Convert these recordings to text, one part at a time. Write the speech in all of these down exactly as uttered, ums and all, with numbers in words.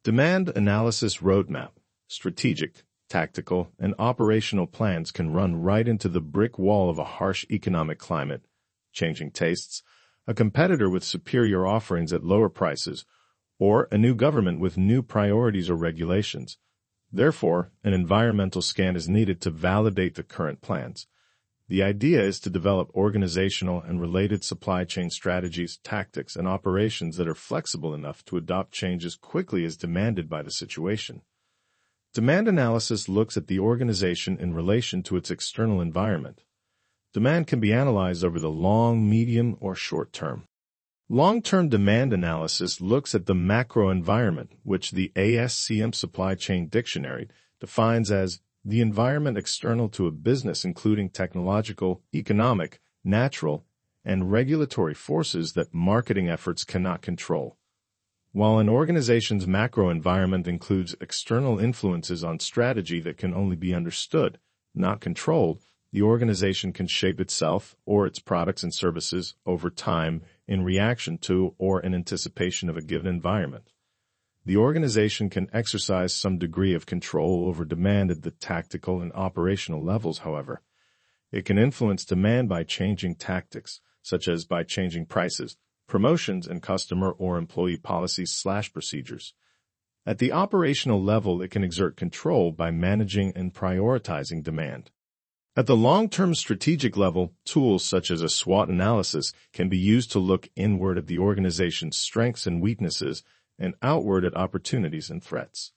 Demand analysis roadmap, strategic, tactical, and operational plans can run right into the brick wall of a harsh economic climate, changing tastes, a competitor with superior offerings at lower prices, or a new government with new priorities or regulations. Therefore, an environmental scan is needed to validate the current plans. The idea is to develop organizational and related supply chain strategies, tactics, and operations that are flexible enough to adopt changes quickly as demanded by the situation. Demand analysis looks at the organization in relation to its external environment. Demand can be analyzed over the long, medium, or short term. Long-term demand analysis looks at the macro environment, which the A S C M Supply Chain Dictionary defines as the environment external to a business including technological, economic, natural, and regulatory forces that marketing efforts cannot control. While an organization's macro environment includes external influences on strategy that can only be understood, not controlled, the organization can shape itself or its products and services over time in reaction to or in anticipation of a given environment. The organization can exercise some degree of control over demand at the tactical and operational levels, however. It can influence demand by changing tactics, such as by changing prices, promotions, and customer or employee policies slash procedures. At the operational level, it can exert control by managing and prioritizing demand. At the long-term strategic level, tools such as a SWOT analysis can be used to look inward at the organization's strengths and weaknesses and outward at opportunities and threats.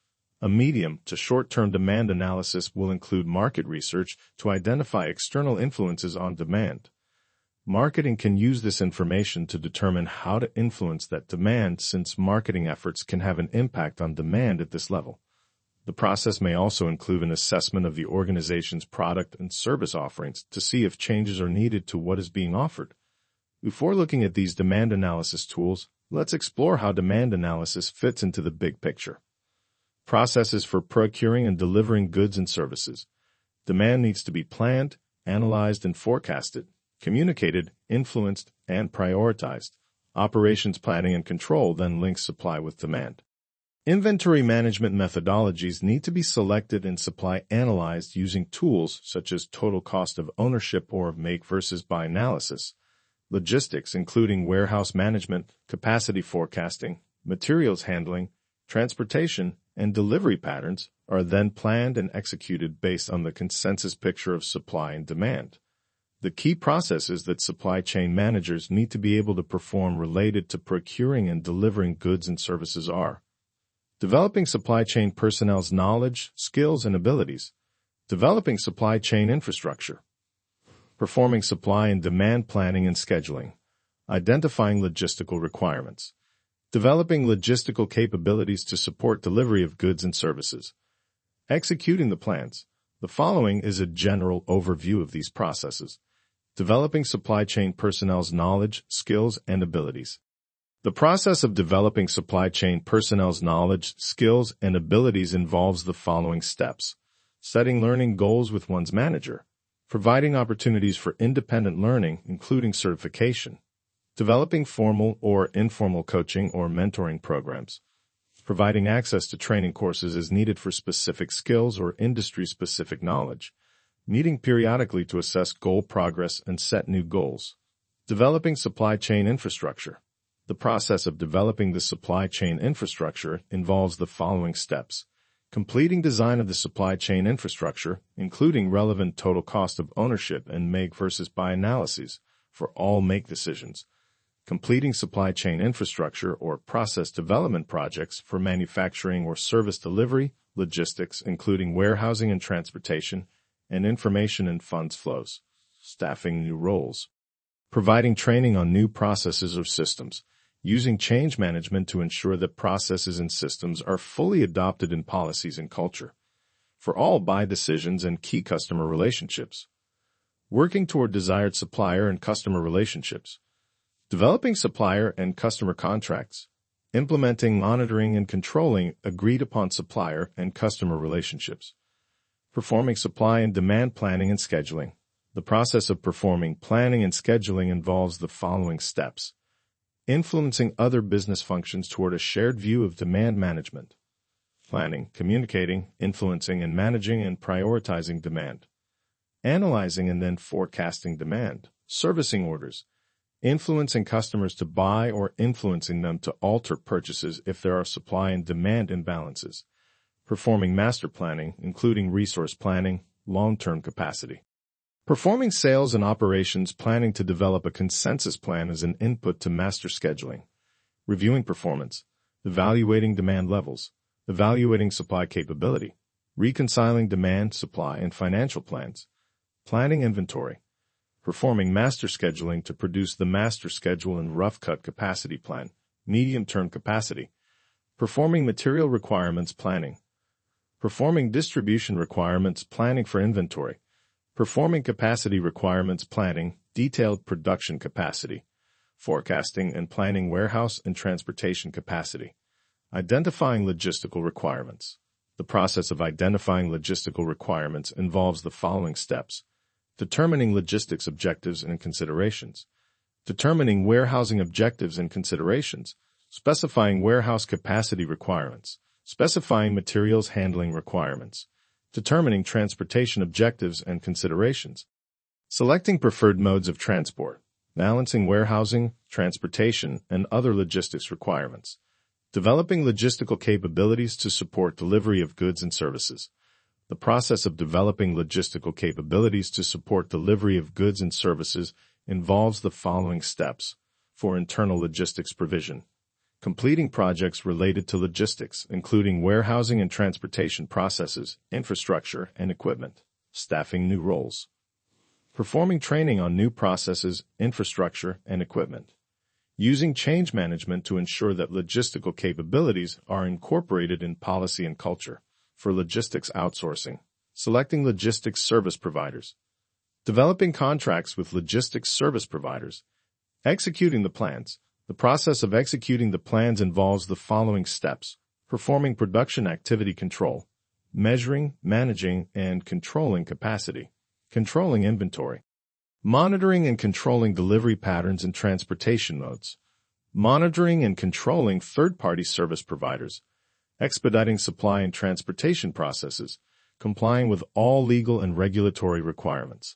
A medium to short-term demand analysis will include market research to identify external influences on demand. Marketing can use this information to determine how to influence that demand, since marketing efforts can have an impact on demand at this level. The process may also include an assessment of the organization's product and service offerings to see if changes are needed to what is being offered. Before looking at these demand analysis tools, let's explore how demand analysis fits into the big picture. Processes for procuring and delivering goods and services. Demand needs to be planned, analyzed, and forecasted, communicated, influenced, and prioritized. Operations planning and control then links supply with demand. Inventory management methodologies need to be selected and supply analyzed using tools such as total cost of ownership or make versus buy analysis. Logistics, including warehouse management, capacity forecasting, materials handling, transportation, and delivery patterns, are then planned and executed based on the consensus picture of supply and demand. The key processes that supply chain managers need to be able to perform related to procuring and delivering goods and services are: developing supply chain personnel's knowledge, skills, and abilities, developing supply chain infrastructure, performing supply and demand planning and scheduling, identifying logistical requirements, developing logistical capabilities to support delivery of goods and services, executing the plans. The following is a general overview of these processes. Developing supply chain personnel's knowledge, skills, and abilities. The process of developing supply chain personnel's knowledge, skills, and abilities involves the following steps: setting learning goals with one's manager, providing opportunities for independent learning, including certification, developing formal or informal coaching or mentoring programs, providing access to training courses as needed for specific skills or industry-specific knowledge, meeting periodically to assess goal progress and set new goals, developing supply chain infrastructure. The process of developing the supply chain infrastructure involves the following steps: completing design of the supply chain infrastructure, including relevant total cost of ownership and make versus buy analyses for all make decisions, completing supply chain infrastructure or process development projects for manufacturing or service delivery, logistics, including warehousing and transportation, and information and funds flows, staffing new roles, providing training on new processes or systems, using change management to ensure that processes and systems are fully adopted in policies and culture, for all buy decisions and key customer relationships, working toward desired supplier and customer relationships, developing supplier and customer contracts, implementing, monitoring, and controlling agreed-upon supplier and customer relationships, performing supply and demand planning and scheduling. The process of performing planning and scheduling involves the following steps: influencing other business functions toward a shared view of demand management. Planning, communicating, influencing, and managing and prioritizing demand. Analyzing and then forecasting demand. Servicing orders. Influencing customers to buy or influencing them to alter purchases if there are supply and demand imbalances. Performing master planning, including resource planning, long-term capacity. Performing sales and operations planning to develop a consensus plan as an input to master scheduling. Reviewing performance. Evaluating demand levels. Evaluating supply capability. Reconciling demand, supply, and financial plans. Planning inventory. Performing master scheduling to produce the master schedule and rough cut capacity plan, medium-term capacity. Performing material requirements planning. Performing distribution requirements planning for inventory. Performing capacity requirements planning, detailed production capacity. Forecasting and planning warehouse and transportation capacity. Identifying logistical requirements. The process of identifying logistical requirements involves the following steps. Determining logistics objectives and considerations. Determining warehousing objectives and considerations. Specifying warehouse capacity requirements. Specifying materials handling requirements. Determining transportation objectives and considerations. Selecting preferred modes of transport. Balancing warehousing, transportation, and other logistics requirements. Developing logistical capabilities to support delivery of goods and services. The process of developing logistical capabilities to support delivery of goods and services involves the following steps. For internal logistics provision. Completing projects related to logistics, including warehousing and transportation processes, infrastructure, and equipment. Staffing new roles. Performing training on new processes, infrastructure, and equipment. Using change management to ensure that logistical capabilities are incorporated in policy and culture. For logistics outsourcing. Selecting logistics service providers. Developing contracts with logistics service providers. Executing the plans. The process of executing the plans involves the following steps. Performing production activity control. Measuring, managing, and controlling capacity. Controlling inventory. Monitoring and controlling delivery patterns and transportation modes. Monitoring and controlling third-party service providers. Expediting supply and transportation processes. Complying with all legal and regulatory requirements.